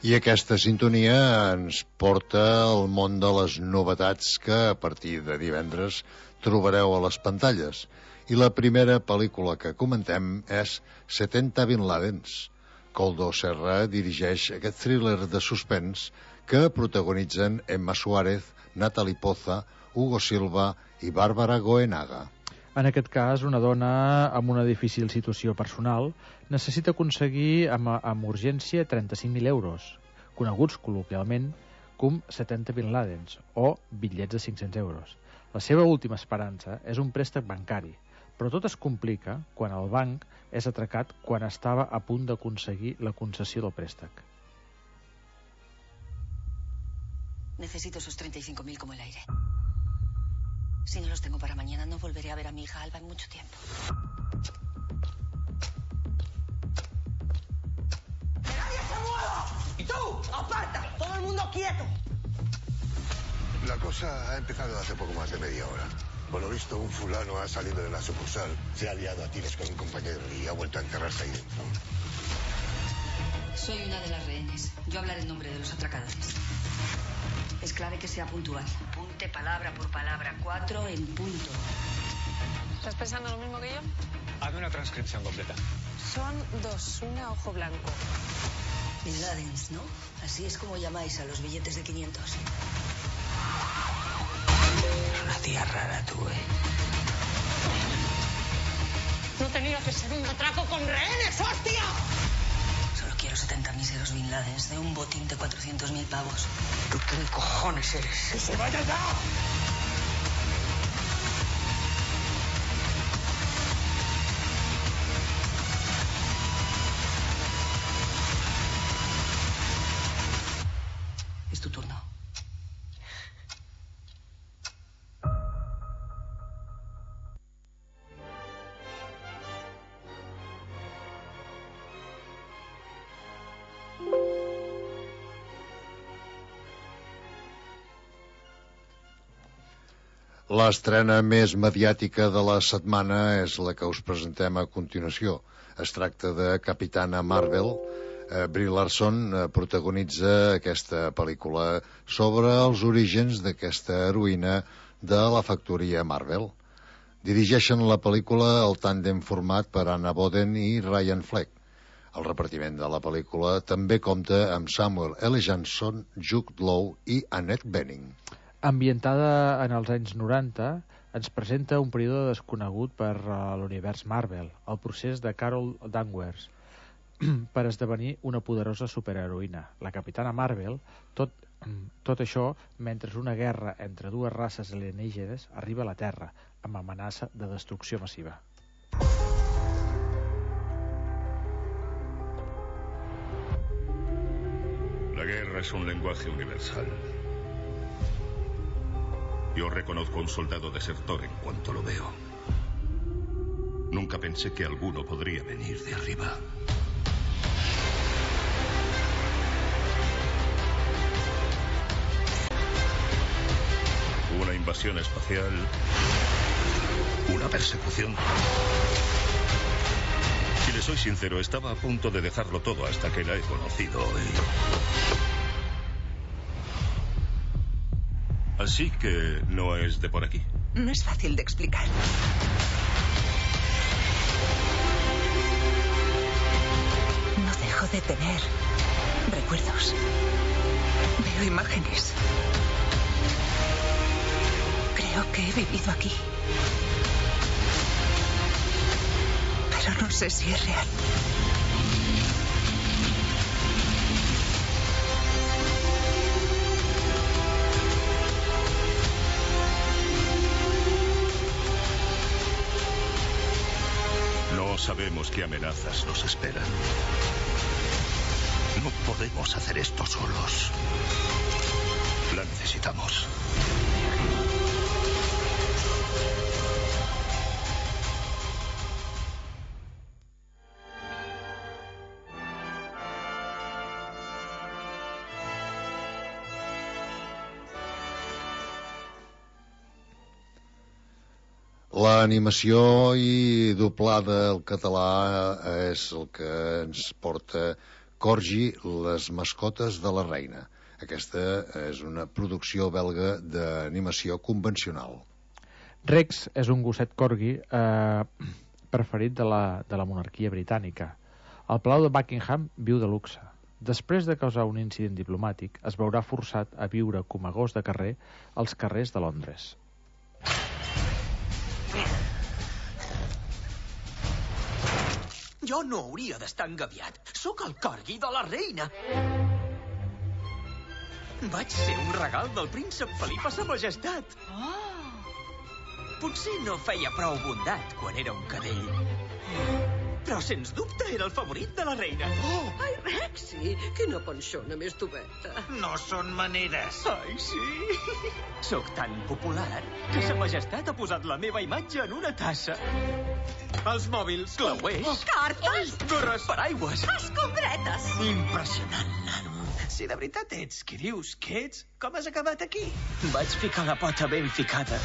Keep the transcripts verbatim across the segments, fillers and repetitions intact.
I aquesta sintonia ens porta al món de les novetats que a partir de divendres trobareu a les pantalles. I la primera pel·lícula que comentem és setenta Bin Ladens. Koldo Serra dirigeix aquest thriller de suspens que protagonitzen Emma Suárez, Natalie Poza, Hugo Silva i Bárbara Goenaga. En aquest cas, una dona amb una difícil situació personal necessita aconseguir amb, amb urgència trenta-cinc mil euros, coneguts col·loquialment com setenta Bin Ladens o bitllets de cinc-cents euros. La seva última esperança és un préstec bancari, però tot es complica quan el banc és atracat quan estava a punt d'aconseguir la concessió del préstec. Necesito esos treinta y cinco mil como el aire. Si no los tengo para mañana, no volveré a ver a mi hija Alba en mucho tiempo. ¡Que nadie se mueva! ¡Y tú! ¡Aparta! ¡Todo el mundo quieto! La cosa ha empezado hace poco más de media hora. Por lo visto, un fulano ha salido de la sucursal, se ha liado a tiros con un compañero y ha vuelto a enterrarse ahí dentro. Soy una de las rehenes. Yo hablaré en nombre de los atracadores. Es clave que sea puntual. Apunte palabra por palabra. Cuatro en punto. ¿Estás pensando lo mismo que yo? Hazme una transcripción completa. Son dos, una ojo blanco. Bin Ladens, ¿no? Así es como llamáis a los billetes de quinientos. Una tía rara tú, ¿eh? No tenía que ser un atraco con rehenes, hostia. Solo quiero setenta míseros Bin Ladens de un botín de cuatrocientos mil pavos. ¿Tú qué cojones eres? ¡Que se vaya ya! Es tu turno. L'estrena més mediàtica de la setmana és la que us presentem a continuació. Es tracta de Capitana Marvel. Eh, Brie Larson eh, protagonitza aquesta pel·lícula sobre els orígens d'aquesta heroïna de la factoria Marvel. Dirigeixen la pel·lícula el tàndem format per Anna Boden i Ryan Fleck. El repartiment de la pel·lícula també compta amb Samuel L. Jackson, Jude Law i Annette Bening. Ambientada en els anys noranta, ens presenta un període desconegut per uh, l'univers Marvel, el procés de Carol Danvers per esdevenir una poderosa superheroïna, la Capitana Marvel, tot, tot això mentre una guerra entre dues races alienígenes arriba a la Terra, amb amenaça de destrucció massiva. La guerra es un lenguaje universal. Yo reconozco a un soldado desertor en cuanto lo veo. Nunca pensé que alguno podría venir de arriba. Una invasión espacial. Una persecución. Si le soy sincero, estaba a punto de dejarlo todo hasta que la he conocido hoy. Así que no es de por aquí. No es fácil de explicar. No dejo de tener recuerdos. Veo imágenes. Creo que he vivido aquí. Pero no sé si es real. No sabemos qué amenazas nos esperan. No podemos hacer esto solos. La necesitamos. L'animació i doblada al català és el que ens porta Corgi, les mascotes de la reina. Aquesta és una producció belga d'animació convencional. Rex és un gosset corgi eh, preferit de la, de la monarquia britànica. El Palau de Buckingham viu de luxe. Després de causar un incident diplomàtic, es veurà forçat a viure com a gos de carrer als carrers de Londres. Jo no hauria d'estar engabiat. Sóc el corgi de la reina. Vaig ser un regal del príncep Felip a sa majestat. Oh. Potser no feia prou bondat quan era un cadell. Però, sens dubte, era el favorit de la reina. Oh. Ai, Rexy, quina pensiona més tubeta. No són maneres. Ai, sí. Sóc tan popular que sa majestat ha posat la meva imatge en una tassa. Els mòbils, clauers... Oh, cartes! Gorres, paraigües... Escombretes! Impressionant, nano. Si de veritat ets qui dius que ets, com has acabat aquí? Vaig ficar la pota ben ficada.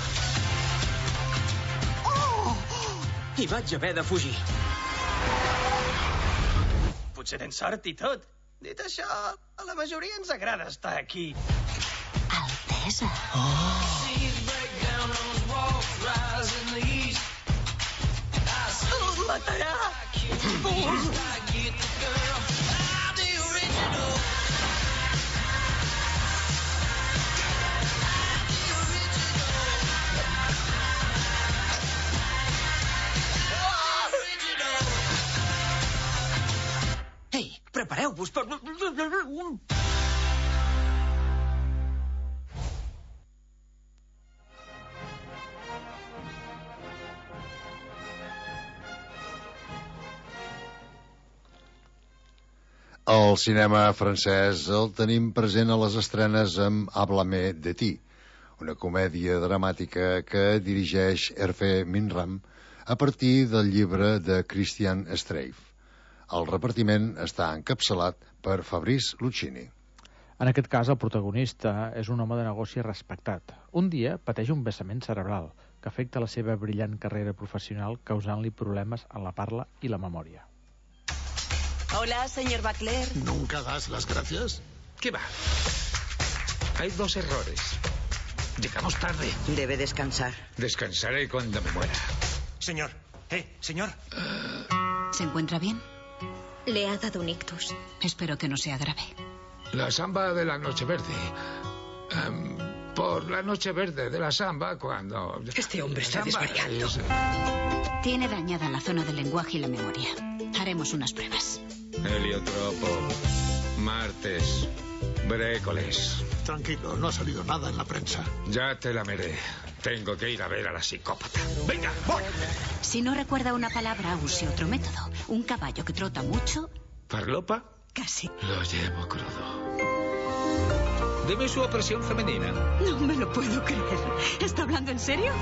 Oh! I vaig haver de fugir. Potser tens sort i tot. Dit això, a la majoria ens agrada estar aquí. Altesa. Oh! Matarà! Ei, prepareu-vos per... El cinema francès el tenim present a les estrenes amb Háblame de ti, una comèdia dramàtica que dirigeix Hervé Minram a partir del llibre de Christian Streif. El repartiment està encapçalat per Fabrice Lucchini. En aquest cas, el protagonista és un home de negoci respectat. Un dia pateix un vessament cerebral que afecta la seva brillant carrera professional, causant-li problemes en la parla i la memòria. Hola, señor Bacler. ¿Nunca das las gracias? ¿Qué va? Hay dos errores. Llegamos tarde. Debe descansar. Descansaré cuando me muera. Señor, eh, señor. Uh... ¿Se encuentra bien? Le ha dado un ictus. Espero que no sea grave. La samba de la noche verde. Um, por la noche verde de la samba cuando... Este hombre está desvariando. Es... Tiene dañada la zona del lenguaje y la memoria. Haremos unas pruebas. Heliotropo, martes, brécoles. Tranquilo, no ha salido nada en la prensa. Ya te la meré. Tengo que ir a ver a la psicópata. ¡Venga, voy! Si no recuerda una palabra, use otro método. Un caballo que trota mucho... ¿Farlopa? Casi. Lo llevo crudo. Deme su opresión femenina. No me lo puedo creer. ¿Está hablando en serio?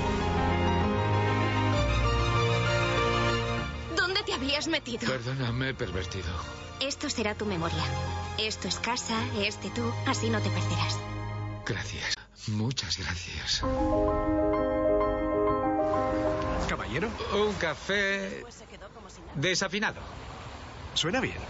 ¿Dónde te habías metido? Perdona, me he pervertido. Esto será tu memoria. Esto es casa, este tú. Así no te perderás. Gracias. Muchas gracias. Caballero. Un café desafinado. Suena bien.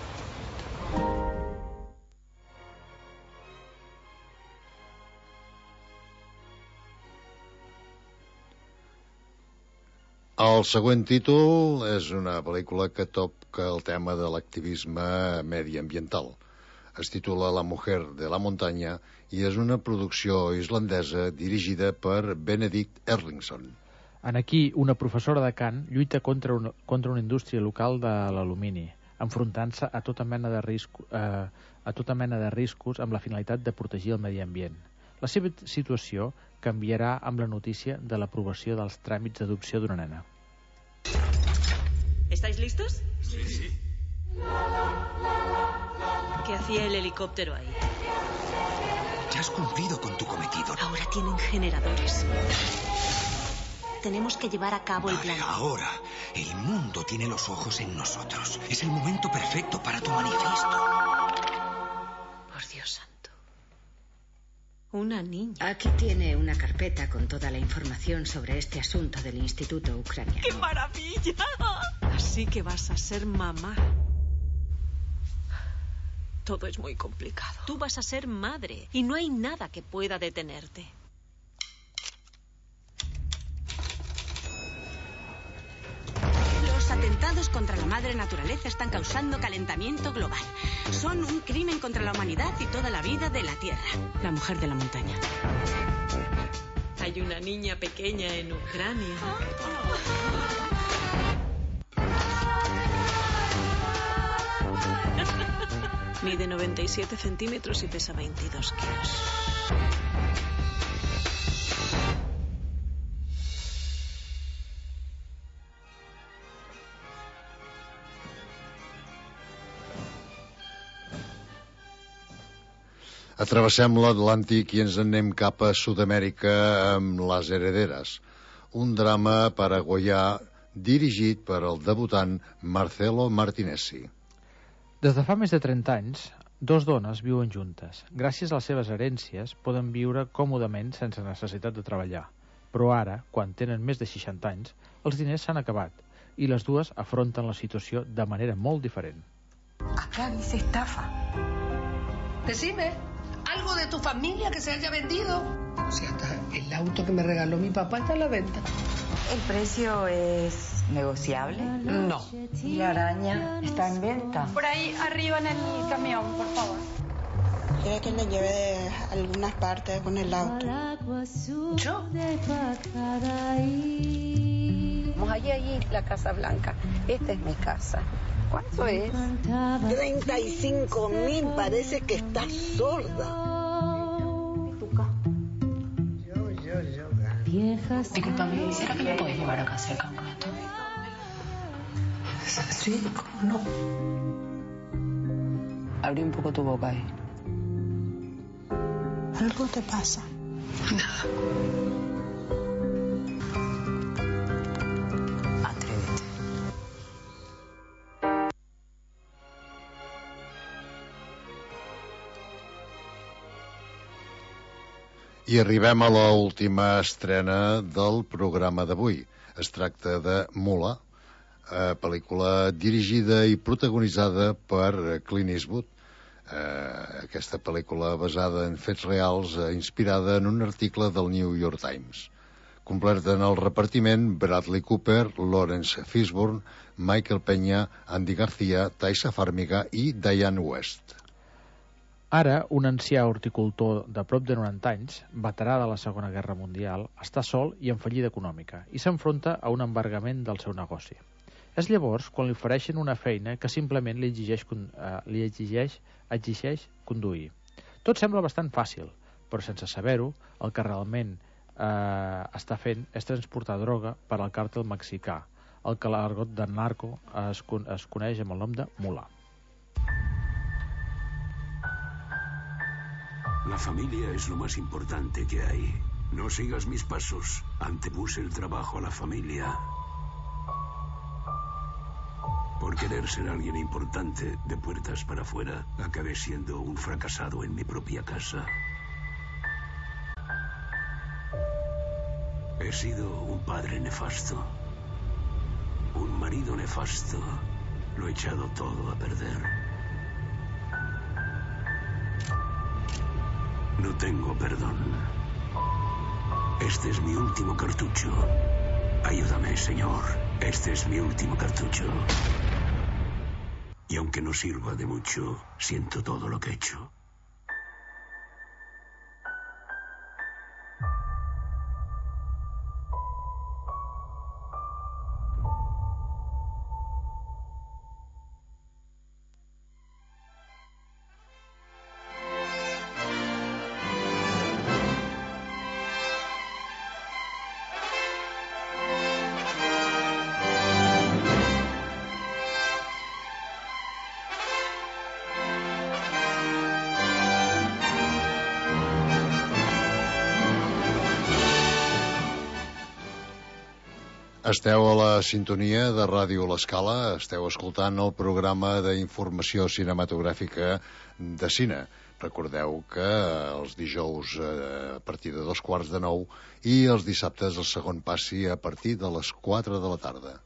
El següent títol és una pel·lícula que toca el tema de l'activisme mediambiental. Es titula La mujer de la montaña i és una producció islandesa dirigida per Benedict Erlingsson. En aquí, una professora de cant lluita contra una, contra una indústria local de l'alumini, enfrontant-se a tota mena de risc, eh, a tota mena de riscos amb la finalitat de protegir el medi ambient. La seva situació canviarà amb la notícia de l'aprovació dels tràmits d'adopció d'una nena. ¿Estáis listos? Sí, sí. ¿Qué hacía el helicóptero ahí? Ya has cumplido con tu cometido. Ahora tienen generadores. Tenemos que llevar a cabo el vale, plan. Ahora, el mundo tiene los ojos en nosotros. Es el momento perfecto para tu manifiesto. Por Dios santo. Una niña. Aquí tiene una carpeta con toda la información sobre este asunto del Instituto Ucraniano. ¡Qué maravilla! Así que vas a ser mamá. Todo es muy complicado. Tú vas a ser madre y no hay nada que pueda detenerte. Los atentados contra la madre naturaleza están causando calentamiento global. Son un crimen contra la humanidad y toda la vida de la Tierra. La mujer de la montaña. Hay una niña pequeña en Ucrania. Mide noventa y siete centímetros y pesa veintidós kilos. Atravessem l'Atlàntic i ens anem cap a Sud-amèrica amb Las Herederas, un drama paraguaià dirigit per el debutant Marcelo Martinezzi. Des de fa més de trenta anys, dos dones viuen juntes. Gràcies a les seves herències poden viure còmodament sense necessitat de treballar. Però ara, quan tenen més de seixanta anys, els diners s'han acabat i les dues afronten la situació de manera molt diferent. Acá dice estafa. Decime, ¿algo de tu familia que se haya vendido? O sea, hasta el auto que me regaló mi papá está a la venta. ¿El precio es negociable? No. ¿Y la araña está en venta? Por ahí arriba en el camión, por favor. Quiere que le lleve algunas partes con el auto. ¿Yo? Vamos allí, allí, la Casa Blanca. Esta es mi casa. ¿Cuánto es? treinta y cinco mil, parece que estás sorda. Yo, yo, yo. Disculpame, ¿será que me puedes llevar acá cerca un rato? Sí, ¿cómo no? Abrí un poco tu boca ahí. ¿Algo te pasa? Nada. Atrévete. I arribem a l'última estrena del programa d'avui. Es tracta de Mula, eh, pel·lícula dirigida i protagonitzada per Clint Eastwood. Eh, aquesta pel·lícula basada en fets reals, eh, inspirada en un article del New York Times. Completa en el repartiment Bradley Cooper, Lawrence Fishburne, Michael Peña, Andy Garcia, Taissa Farmiga i Diane West. Ara, un ancià horticultor de prop de noranta anys, veterà de la Segona Guerra Mundial, està sol i en fallida econòmica i s'enfronta a un embargament del seu negoci. És llavors quan li ofereixen una feina que simplement li exigeix, eh, li exigeix, exigeix conduir. Tot sembla bastant fàcil, però sense saber-ho, el que realment eh, està fent és transportar droga per al càrtel mexicà, el que a l'argot de narco es, es coneix amb el nom de Mula. La familia es lo más importante que hay. No sigas mis pasos. Antepuse el trabajo a la familia. Por querer ser alguien importante, de puertas para afuera, acabé siendo un fracasado en mi propia casa. He sido un padre nefasto. Un marido nefasto. Lo he echado todo a perder. No tengo perdón. Este es mi último cartucho. Ayúdame, Señor. Este es mi último cartucho. Y aunque no sirva de mucho, siento todo lo que he hecho. Esteu a la sintonia de Ràdio L'Escala, esteu escoltant el programa d'informació cinematogràfica de cine. Recordeu que els dijous a partir de dos quarts de nou i els dissabtes el segon passi a partir de les quatre de la tarda.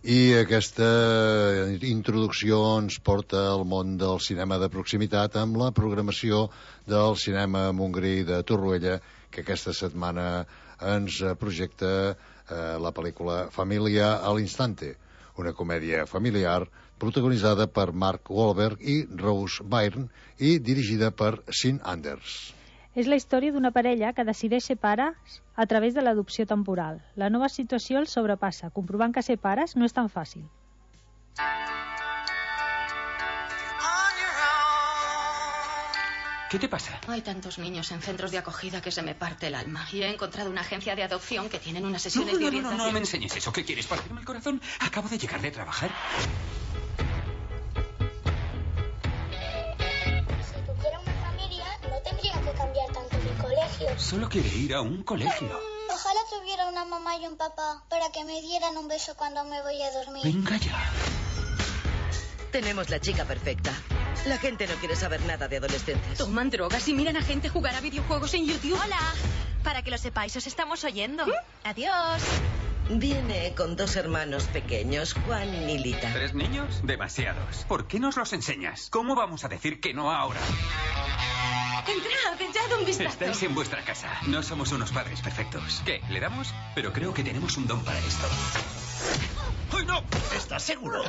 I aquesta introducció ens porta al món del cinema de proximitat amb la programació del Cinema Montgrí de Torroella, que aquesta setmana ens projecta eh, la pel·lícula Família a l'instante, una comèdia familiar protagonitzada per Mark Wahlberg i Rose Byrne i dirigida per Sean Anders. És la història d'una parella que decideix ser pares a través de l'adopció temporal. La nova situació els sobrepassa, comprovant que ser pares no és tan fàcil. ¿Qué te pasa? Hay tantos niños en centros de acogida que se me parte el alma. Y he encontrado una agencia de adopción que tienen unas sesiones No, de no, no, orientación. no, no me enseñes eso. ¿Qué quieres? ¿Partirme el corazón? Acabo de llegar de trabajar. Si tuviera una familia, no tendría que cambiar tanto de colegio. Solo quiere ir a un colegio. Ojalá tuviera una mamá y un papá para que me dieran un beso cuando me voy a dormir. Venga ya. Tenemos la chica perfecta. La gente no quiere saber nada de adolescentes. Toman drogas y miran a gente jugar a videojuegos en YouTube. Hola. Para que lo sepáis, os estamos oyendo. Adiós. Viene con dos hermanos pequeños, Juan y Lita. ¿Tres niños? Demasiados. ¿Por qué nos los enseñas? ¿Cómo vamos a decir que no ahora? Entrad, echad un vistazo. Estáis en vuestra casa. No somos unos padres perfectos. ¿Qué? ¿Le damos? Pero creo que tenemos un don para esto. ¡Ay, no! ¿Estás seguro?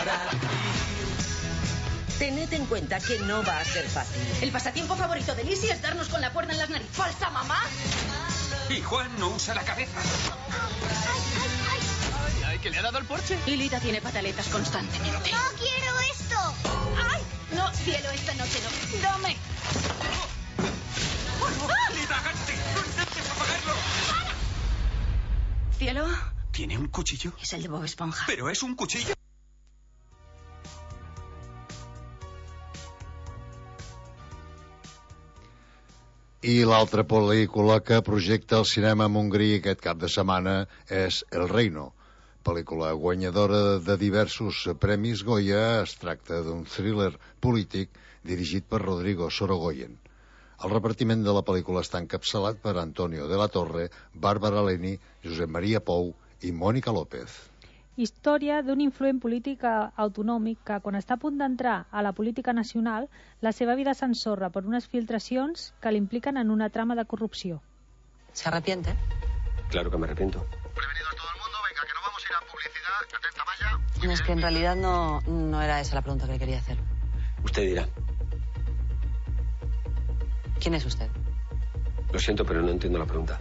Tened en cuenta que no va a ser fácil. El pasatiempo favorito de Lizzie es darnos con la cuerda en las narices. ¿Falsa mamá? Y Juan no usa la cabeza. Ay, ay, que le ha dado el porche. Y Lita tiene pataletas constantemente. ¡No quiero esto! ¡Ay! No, cielo, esta noche no. ¡Dame! ¡Lita, agáchate! ¡No intentes apagarlo! ¿Cielo? ¿Tiene un cuchillo? Es el de Bob Esponja. ¿Pero es un cuchillo? I l'altra pel·lícula que projecta el Cinema Montgrí aquest cap de setmana és El Reino, pel·lícula guanyadora de diversos premis Goya. Es tracta d'un thriller polític dirigit per Rodrigo Sorogoyen. El repartiment de la pel·lícula està encapçalat per Antonio de la Torre, Bàrbara Leni, Josep Maria Pou i Mònica López. Història d'un influent polític autonòmic que, quan està a punt d'entrar a la política nacional, la seva vida s'ensorra per unes filtracions que l'impliquen en una trama de corrupció. ¿Se arrepiente? Claro que me arrepiento. Prevenidos todo el mundo, venga, que nos vamos a ir a publicidad. Atenta, Maya. Es que en realidad no, no era esa la pregunta que le quería hacer. Usted dirá. ¿Quién es usted? Lo siento, pero no entiendo la pregunta.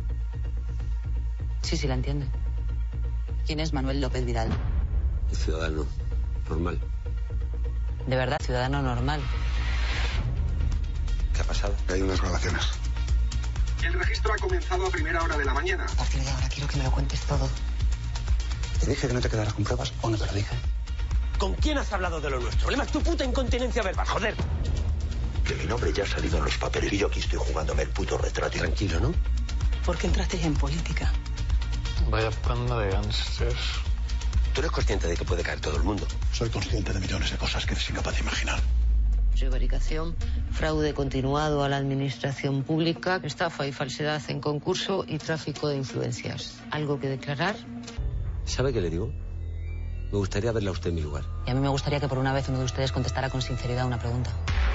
Sí, sí, la entiende. ¿Quién es Manuel López Vidal? Un ciudadano normal. De verdad, ciudadano normal. ¿Qué ha pasado? Hay unas grabaciones. El registro ha comenzado a primera hora de la mañana. A partir de ahora quiero que me lo cuentes todo. ¿Te dije que no te quedaras con pruebas o no te lo dije? ¿Con quién has hablado de lo nuestro? Problema es tu puta incontinencia verbal, joder. Que mi nombre ya ha salido en los papeles y yo aquí estoy jugándome el puto retrato. Tranquilo, ¿no? ¿Por qué entraste en política? Vaya panda de gángsters. Tú eres consciente de que puede caer todo el mundo. Soy consciente de millones de cosas que eres incapaz de imaginar. Prevaricación, fraude continuado a la administración pública, estafa y falsedad en concurso y tráfico de influencias. ¿Algo que declarar? ¿Sabe qué le digo? Me gustaría verla a usted en mi lugar. Y a mí me gustaría que por una vez uno de ustedes contestara con sinceridad una pregunta.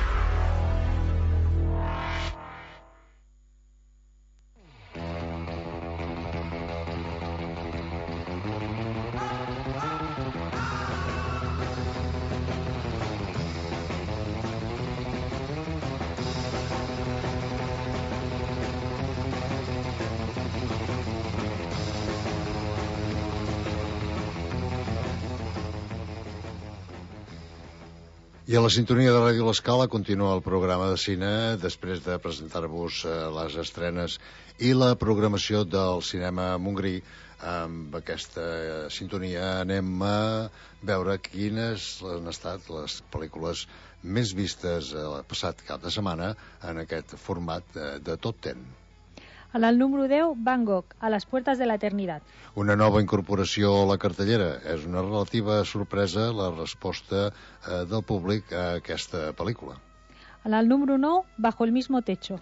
I a la sintonia de Ràdio L'Escala continua el programa de cine després de presentar-vos eh, les estrenes i la programació del Cinema Montgrí. Amb aquesta eh, sintonia anem a veure quines han estat les pel·lícules més vistes el eh, passat cap de setmana en aquest format eh, de Top Ten. En el número deu, Van Gogh, a les puertas de la eternidad. Una nova incorporació a la cartellera. És una relativa sorpresa la resposta eh, del públic a aquesta pel·lícula. En el número nou, Bajo el mismo techo.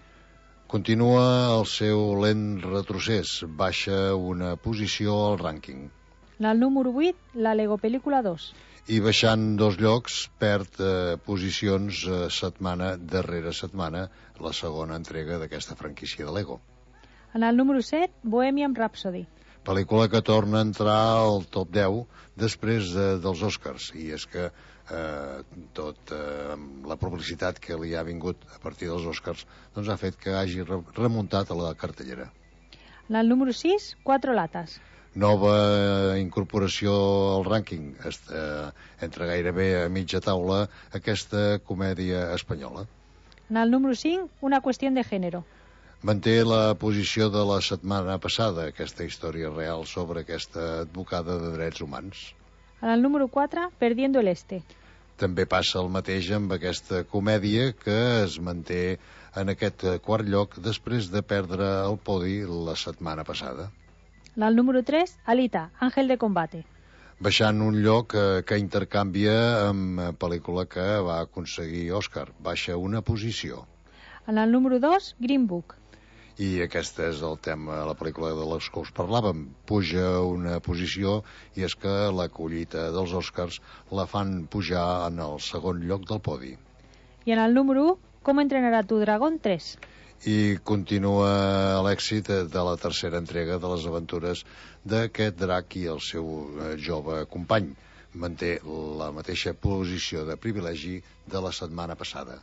Continua el seu lent retrocés, baixa una posició al rànquing. En el número vuit, la Lego Pel·lícula dos. I baixant dos llocs, perd eh, posicions eh, setmana darrere setmana la segona entrega d'aquesta franquícia de Lego. En el número set, Bohemian Rhapsody. Pel·lícula que torna a entrar al top deu després de, dels Oscars, i és que eh, tot eh, la publicitat que li ha vingut a partir dels Oscars doncs ha fet que hagi re remuntat a la cartellera. En el número sis, Quatre lates. Nova incorporació al rànquing, eh, entre gairebé a mitja taula, aquesta comèdia espanyola. En el número cinc, Una qüestió de gènere. Manté la posició de la setmana passada, aquesta història real sobre aquesta advocada de drets humans. En el número quatre, Perdiendo el Este. També passa el mateix amb aquesta comèdia que es manté en aquest quart lloc després de perdre el podi la setmana passada. En el número tres, Alita, Ángel de combate. Baixant un lloc eh, que intercanvia amb pel·lícula que va aconseguir Òscar. Baixa una posició. En el número dos, Green Book. I aquest és el tema, la pel·lícula de les que us parlàvem. Puja una posició, i és que la collita dels Oscars la fan pujar en el segon lloc del podi. I en el número u, Com entrenar a tu dragón tres. I continua l'èxit de la tercera entrega de les aventures d'aquest drac i el seu eh, jove company. Manté la mateixa posició de privilegi de la setmana passada.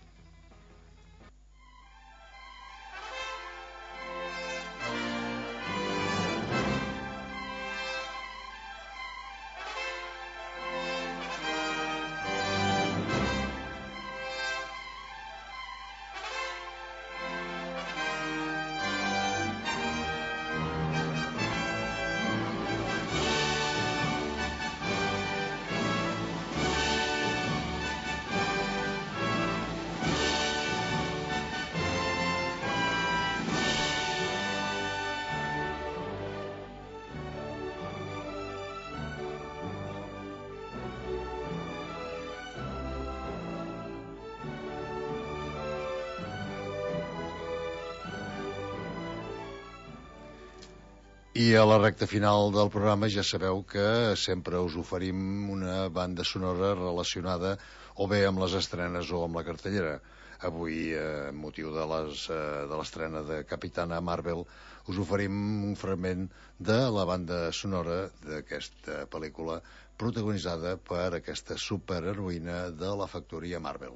I a la recta final del programa ja sabeu que sempre us oferim una banda sonora relacionada o bé amb les estrenes o amb la cartellera. Avui, eh, amb motiu de les, eh, de l'estrena de Capitana Marvel, us oferim un fragment de la banda sonora d'aquesta pel·lícula protagonitzada per aquesta superheroïna de la factoria Marvel.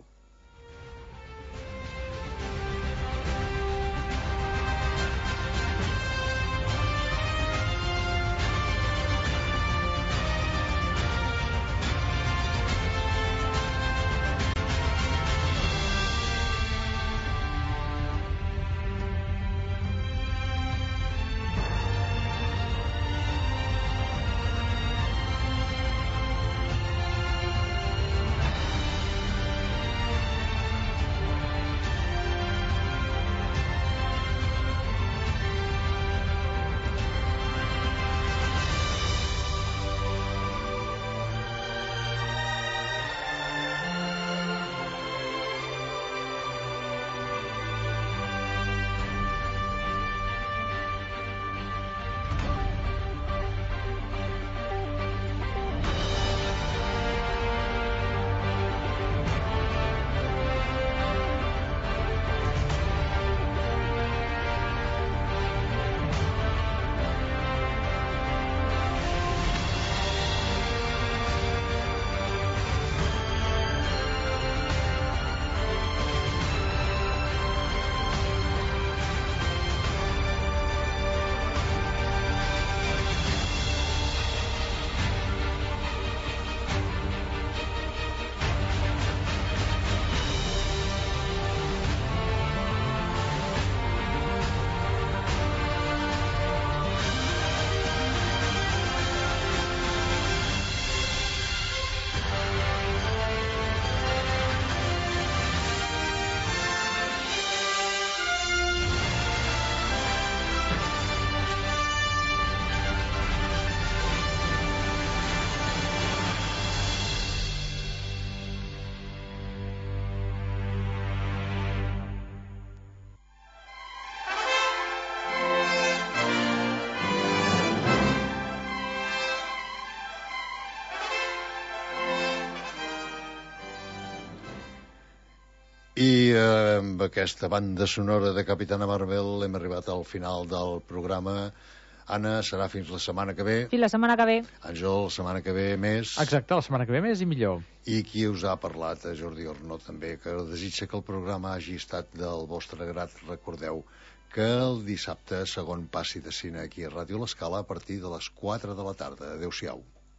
amb aquesta banda sonora de Capitana Marvel hem arribat al final del programa. Anna, serà fins la setmana que ve. Fins la setmana que ve. Àngel, la setmana que ve més. Exacte, la setmana que ve més i millor. I qui us ha parlat, Jordi Ornó també, que desitja que el programa hagi estat del vostre grat. Recordeu que el dissabte segon passi de cine aquí a Ràdio L'Escala a partir de les quatre de la tarda. Adéu-siau.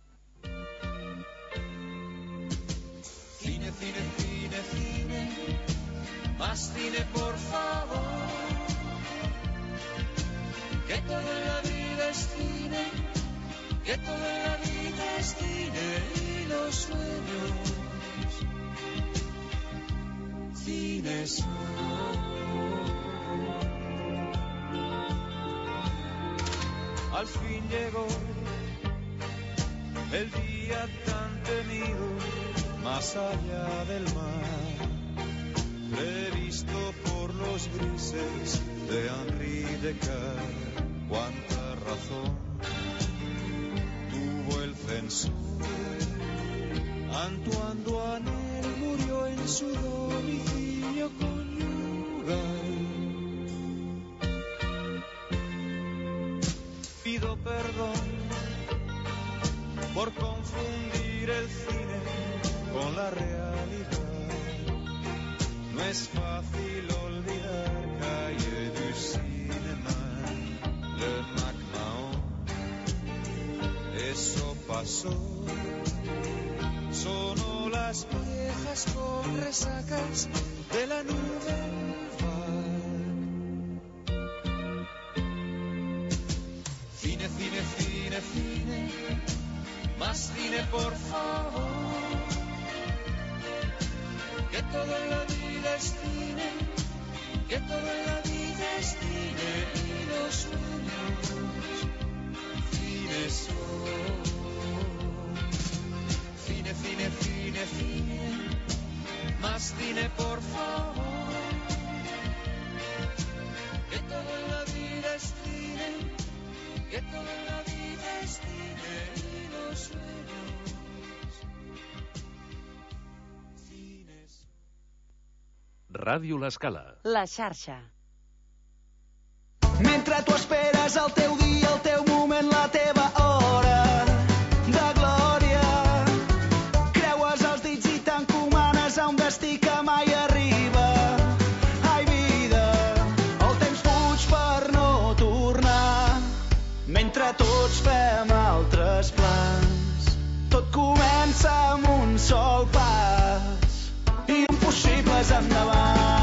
Cine, cine, cine, cine, más cine, por favor. Que todo en la vida es cine, que todo en la vida es cine y los sueños, cine son. Al fin llegó el día tan temido, más allá del mar, previsto por los grises de Henri Descartes. Cuánta razón tuvo el censor. Antoine Duanel murió en su domicilio conyugal. Pido perdón por confundir el cine con la realidad. No es fácil olvidar Calle du Cinéma, Le MacMahon. Eso pasó. Sonó las viejas con resacas de la nube. Cine, cine, cine, cine, más cine, por favor. Que todo en la vida es cine, que todo en la vida es cine y los sueños, cine son. Cine, cine, cine, cine, más cine, por favor. Que todo en la vida es cine, que todo en la vida es cine y los sueños, cine son. Ràdio L'Escala. La xarxa. Mentre tu esperes el teu dia, el teu moment, la teva hora de glòria, creues els dits i t'encomanes a un destí que mai arriba. Ai, vida, el temps fuig per no tornar, mentre tots fem altres plans. Tot comença amb un sol pas, impossibles endavant.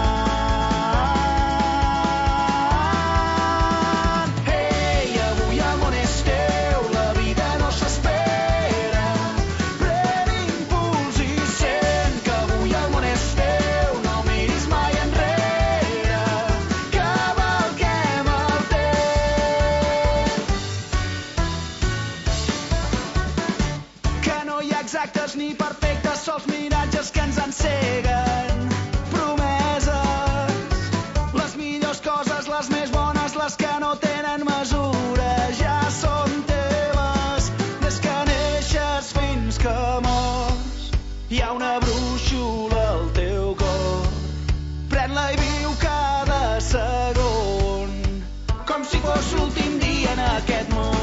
Ni perfectes, sols miratges que ens enceguen. Promeses, les millors coses, les més bones, les que no tenen mesura, ja són teves. Des que neixes fins que mors, hi ha una brúixola al teu cor. Pren-la i viu cada segon, com si fos l'últim dia en aquest món.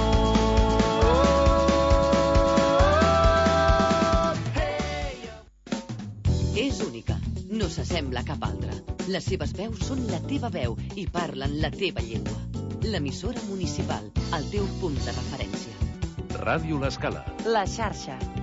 És única, no s'assembla a cap altra. Les seves veus són la teva veu i parlen la teva llengua. L'emissora municipal, el teu punt de referència. Ràdio L'Escala. La xarxa.